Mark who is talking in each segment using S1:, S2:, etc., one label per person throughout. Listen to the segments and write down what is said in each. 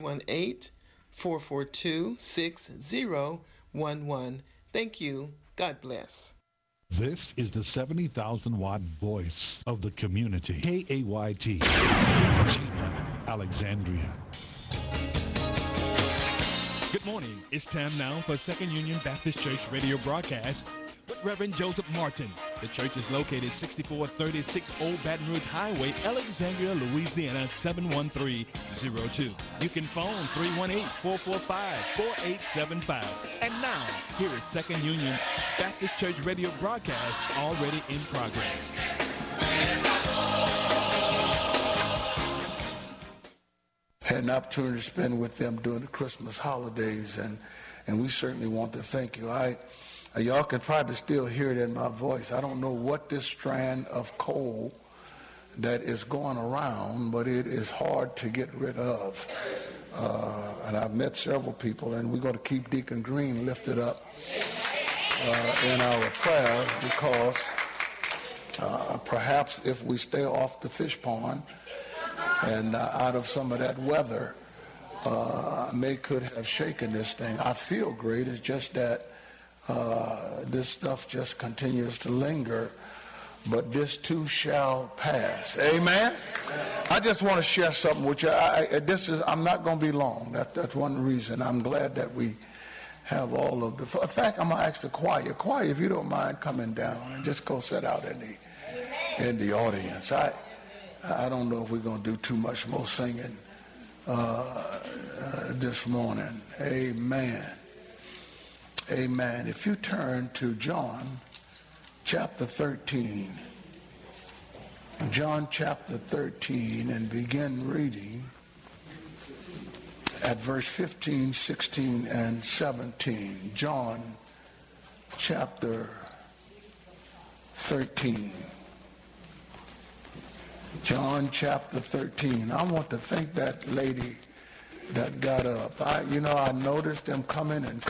S1: 918-442-6011. Thank you. God bless.
S2: This is the 70,000 watt voice of the community. KAYT, Gina, Alexandria.
S3: Good morning. It's time now for Second Union Baptist Church radio broadcast with Reverend Joseph Martin. The church is located 6436 Old Baton Rouge Highway, Alexandria, Louisiana 71302. You can phone 318-445-4875. And now, here is Second Union Baptist Church radio broadcast already in progress.
S4: Had an opportunity to spend with them during the Christmas holidays, and we certainly want to thank you. Y'all can probably still hear it in my voice. I don't know what this strand of coal that is going around, but it is hard to get rid of. And I've met several people, and we're going to keep Deacon Green lifted up in our prayers, because perhaps if we stay off the fish pond and out of some of that weather, could have shaken this thing. I feel great. It's just that this stuff just continues to linger, but this too shall pass. Amen. I just want to share something with you. I'm not going to be long. That's one reason. I'm glad that we have all of the. In fact, I'm going to ask the choir, if you don't mind coming down and just go sit out in the audience. I don't know if we're going to do too much more singing this morning. Amen. Amen. If you turn to John chapter 13, John chapter 13, and begin reading at verse 15, 16, and 17. John chapter 13. John chapter 13. I want to thank that lady that got up. I noticed them coming. And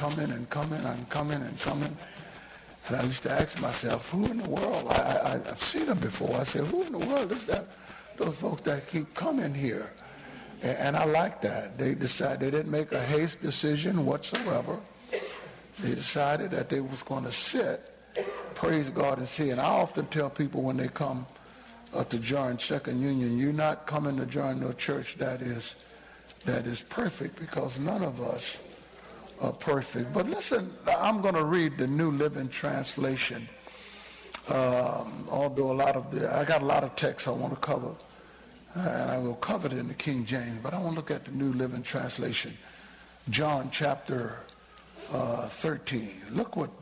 S4: I used to ask myself, who in the world? I've seen them before. I said, who in the world is that? Those folks that keep coming here. And I like that. They didn't make a haste decision whatsoever. They decided that they was going to sit, praise God, and see. And I often tell people when they come to join Second Union, you're not coming to join no church that is perfect, because none of us are perfect. But listen, I'm going to read the New Living Translation. Although I got a lot of text I want to cover, and I will cover it in the King James, but I want to look at the New Living Translation. John chapter 13. Look what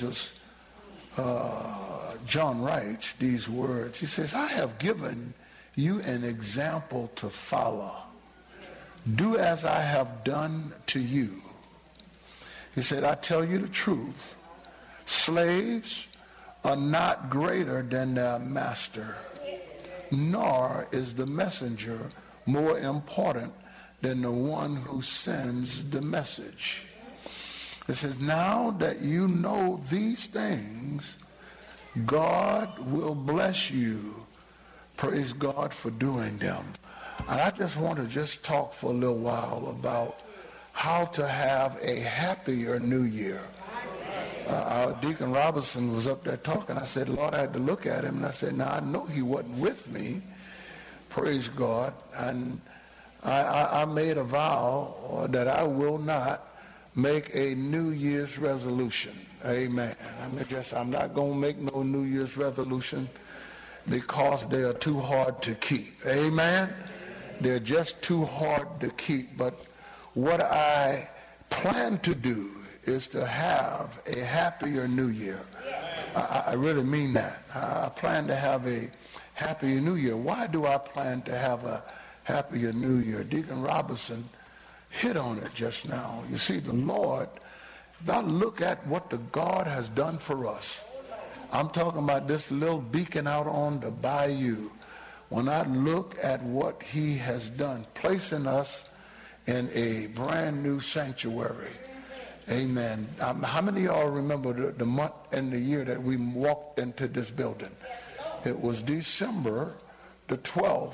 S4: John writes these words. He says, I have given you an example to follow. Do as I have done to you. He said, I tell you the truth. Slaves are not greater than their master, nor is the messenger more important than the one who sends the message. It says, now that you know these things, God will bless you. Praise God for doing them. And I just want to talk for a little while about how to have a happier new year. Our Deacon Robinson was up there talking. I said, Lord, I had to look at him, and I said, now I know he wasn't with me. Praise God. And I made a vow that I will not make a New Year's resolution. Amen. I'm not going to make no New Year's resolution, because they are too hard to keep. Amen. They're just too hard to keep. But what I plan to do is to have a happier new year. I really mean that. I plan to have a happier new year. Why do I plan to have a happier new year? Deacon Robinson hit on it just now. You see, the Lord, if I look at what the God has done for us, I'm talking about this little beacon out on the bayou. When I look at what he has done, placing us in a brand new sanctuary. Amen. How many of y'all remember the month and the year that we walked into this building? It was December the 12th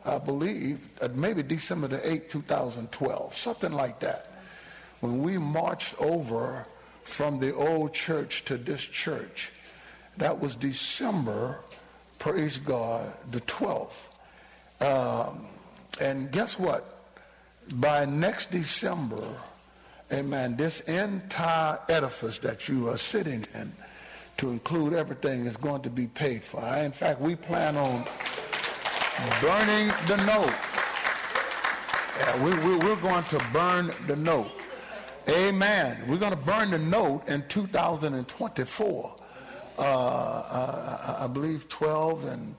S4: I believe, maybe December the 8th, 2012, something like that, when we marched over from the old church to this church. That was December, praise God, the 12th. And guess what? By next December, amen, this entire edifice that you are sitting in, to include everything, is going to be paid for. In fact, we plan on burning the note. Yeah, we're going to burn the note. Amen. We're going to burn the note in 2024. I believe 12 and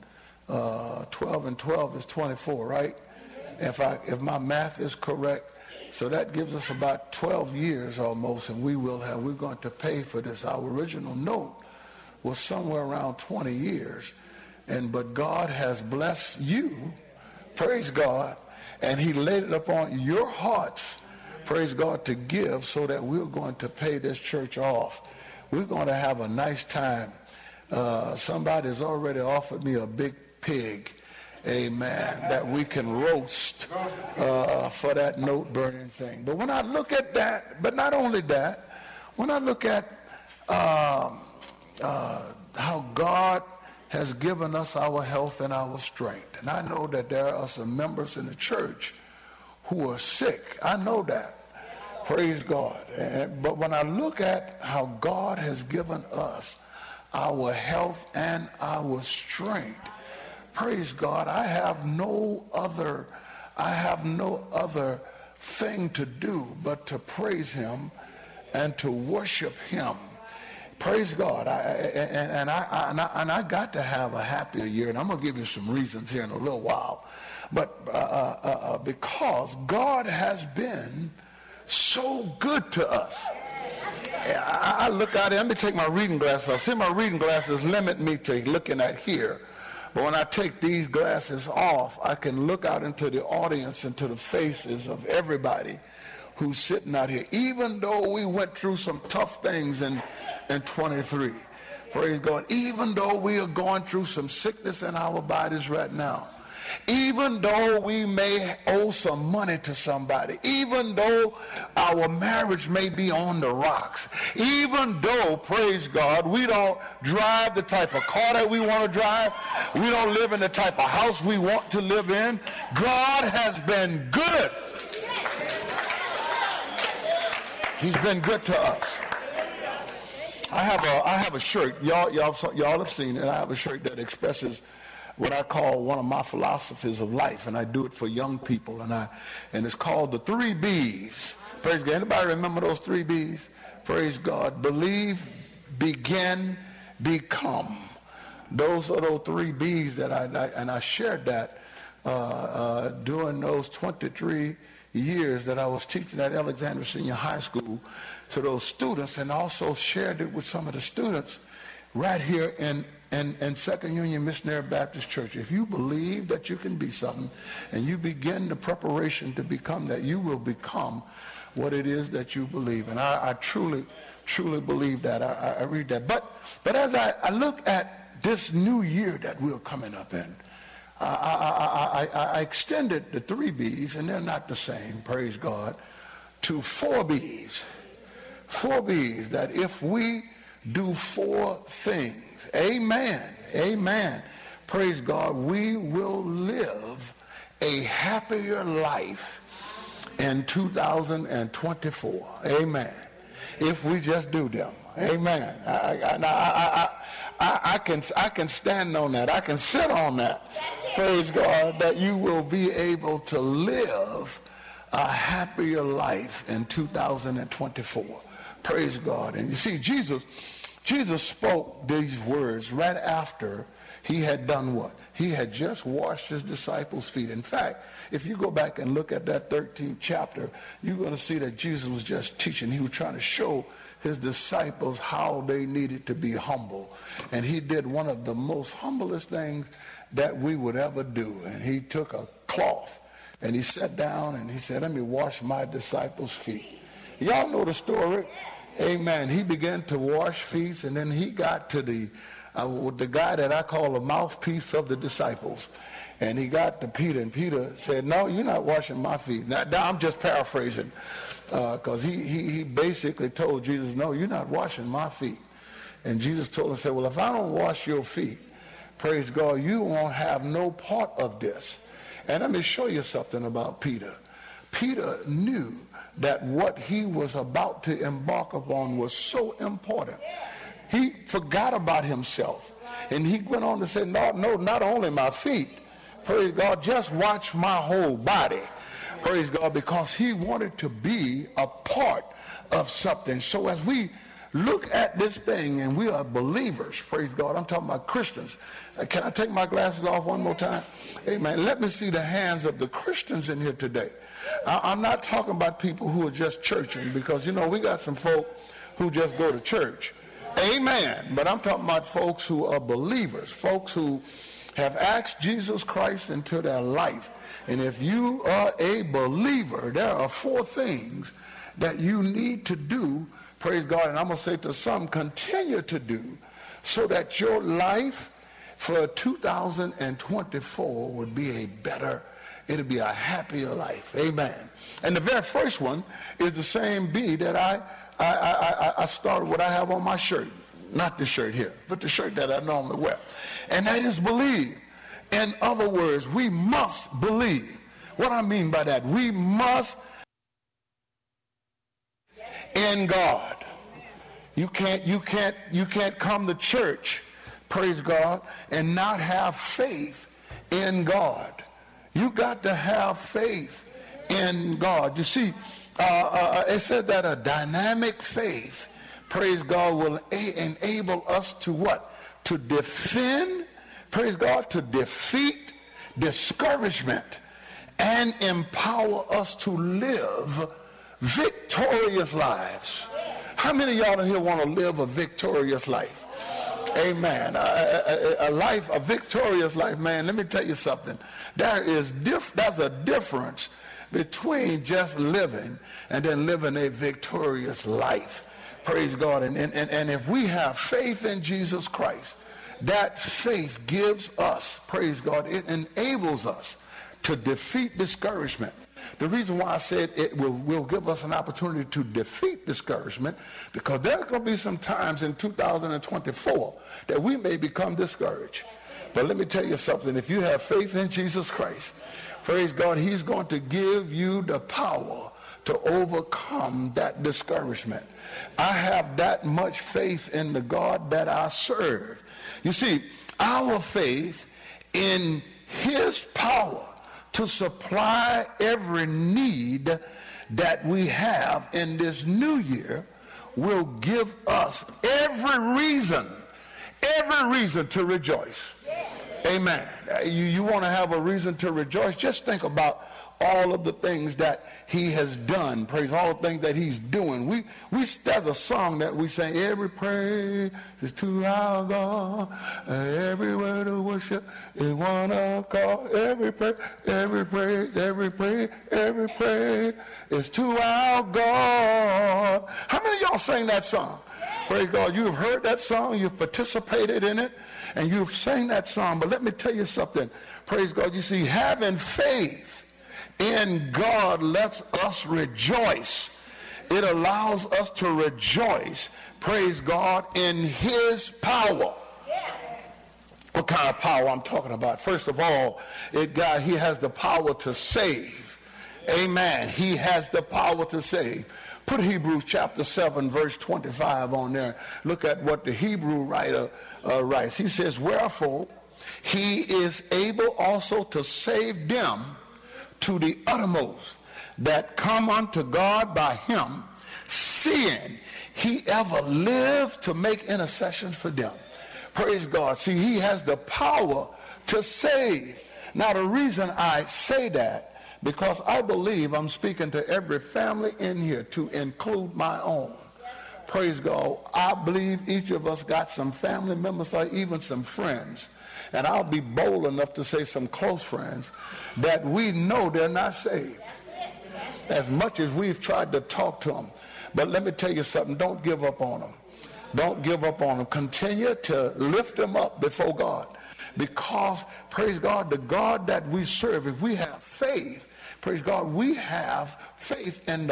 S4: 12 is 24, right? If my math is correct. So that gives us about 12 years almost, and we're going to pay for this. Our original note was somewhere around 20 years. But God has blessed you, praise God, and he laid it upon your hearts, praise God, to give, so that we're going to pay this church off. We're going to have a nice time. Somebody's already offered me a big pig, amen, that we can roast for that note burning thing. But when I look at that, but not only that, when I look at how God has given us our health and our strength, and I know that there are some members in the church who are sick. I know that. Praise God. But when I look at how God has given us our health and our strength, praise God, I have no other thing to do but to praise him and to worship him. Praise God. I got to have a happier year, and I'm going to give you some reasons here in a little while. But because God has been so good to us. I look out here, let me take my reading glasses off. See, my reading glasses limit me to looking at here. But when I take these glasses off, I can look out into the audience, into the faces of everybody who's sitting out here. Even though we went through some tough things in 23, praise God, even though we are going through some sickness in our bodies right now, even though we may owe some money to somebody, even though our marriage may be on the rocks, even though, praise God, we don't drive the type of car that we want to drive, we don't live in the type of house we want to live in, God has been good. He's been good to us. I have a shirt. Y'all have seen it. I have a shirt that expresses what I call one of my philosophies of life, and I do it for young people, and it's called the 3 B's. Praise God. Anybody remember those 3 B's? Praise God. Believe, begin, become. Those are those 3 B's that I shared that during those 23 years that I was teaching at Alexandria Senior High School to those students, and also shared it with some of the students right here in Second Union Missionary Baptist Church. If you believe that you can be something and you begin the preparation to become that, you will become what it is that you believe. And I truly believe that. I read that. But as I look at this new year that we're coming up in, I extended the 3 B's, and they're not the same, praise God, to 4 B's. 4 B's, that if we do 4 things, amen, praise God, we will live a happier life in 2024, amen, if we just do them, amen. I can stand on that. I can sit on that. Praise God, that you will be able to live a happier life in 2024. Praise God. And you see, Jesus spoke these words right after he had done what? He had just washed his disciples' feet. In fact, if you go back and look at that 13th chapter, you're going to see that Jesus was just teaching. He was trying to show his disciples how they needed to be humble. And he did one of the most humblest things that we would ever do. And he took a cloth and he sat down and he said, let me wash my disciples' feet. Y'all know the story. Amen. He began to wash feet, and then he got to the guy that I call the mouthpiece of the disciples. And he got to Peter, and Peter said, no, you're not washing my feet. Now I'm just paraphrasing, because he basically told Jesus, no, you're not washing my feet. And Jesus told him, said, well, if I don't wash your feet, praise God, you won't have no part of this. And let me show you something about Peter. Peter knew that what he was about to embark upon was so important. He forgot about himself. And he went on to say, no, not only my feet, praise God, just watch my whole body. Praise God, because he wanted to be a part of something. So as we look at this thing, and we are believers, praise God, I'm talking about Christians. Can I take my glasses off one more time? Amen. Let me see the hands of the Christians in here today. I'm not talking about people who are just churching, because, you know, we got some folk who just go to church. Amen. But I'm talking about folks who are believers, folks who have asked Jesus Christ into their life. And if you are a believer, there are 4 things that you need to do, praise God, and I'm going to say to some, continue to do, so that your life for 2024 would be a better, it'll be a happier life. Amen. And the very first one is the same B that I started what I have on my shirt. Not the shirt here, but the shirt that I normally wear. And that is believe. In other words, we must believe. What I mean by that, we must in God. You can't come to church, praise God, and not have faith in God. You got to have faith in God. You see, it said that a dynamic faith, praise God, will enable us to what? To defend, praise God, to defeat discouragement and empower us to live victorious lives. How many of y'all in here want to live a victorious life? Amen. A victorious life, man. Let me tell you something. There's a difference between just living and then living a victorious life. Praise God. And if we have faith in Jesus Christ, that faith gives us, praise God, it enables us to defeat discouragement. The reason why I said it will give us an opportunity to defeat discouragement, because there's going to be some times in 2024 that we may become discouraged. But let me tell you something. If you have faith in Jesus Christ, praise God, he's going to give you the power to overcome that discouragement. I have that much faith in the God that I serve. You see, our faith in his power to supply every need that we have in this new year will give us every reason to rejoice. Amen. You want to have a reason to rejoice? Just think about all of the things that he has done. Praise all the things that he's doing. There's a song that we sing, every praise is to our God, every word of worship is one of God. Every praise is to our God. How many of y'all sang that song? Praise God. You have heard that song, you've participated in it, and you've sang that song. But let me tell you something. Praise God. You see, having faith in God lets us rejoice. It allows us to rejoice, praise God, in his power. What kind of power I'm talking about? First of all, he has the power to save. Amen. He has the power to save. Put Hebrews chapter 7 verse 25 on there. Look at what the Hebrew writer writes. He says, wherefore he is able also to save them to the uttermost that come unto God by him, seeing he ever lived to make intercession for them. Praise God. See, he has the power to save. Now, the reason I say that, because I believe I'm speaking to every family in here, to include my own. Praise God. I believe each of us got some family members or even some friends, and I'll be bold enough to say some close friends, that we know they're not saved. As much as we've tried to talk to them. But let me tell you something. Don't give up on them. Don't give up on them. Continue to lift them up before God. Because, praise God, the God that we serve, if we have faith, praise God, we have faith in the